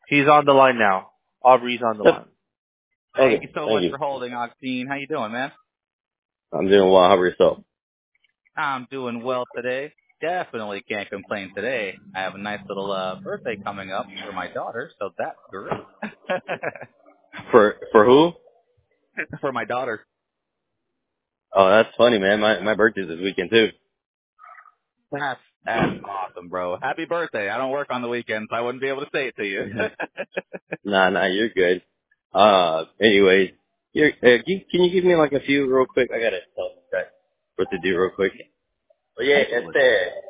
He's on the line now. Aubrey's on the line. Thank you so much for holding, Oxine. How you doing, man? I'm doing well. How about yourself? I'm doing well today. Definitely can't complain today. I have a nice little birthday coming up for my daughter, so that's great. For who? For my daughter. Oh, that's funny, man. My birthday's this weekend too. That's awesome, bro. Happy birthday. I don't work on the weekends, so I wouldn't be able to say it to you. Nah, you're good. Anyways, can you give me like a few real quick? I gotta tell this guy what to do real quick. But yeah, Absolutely.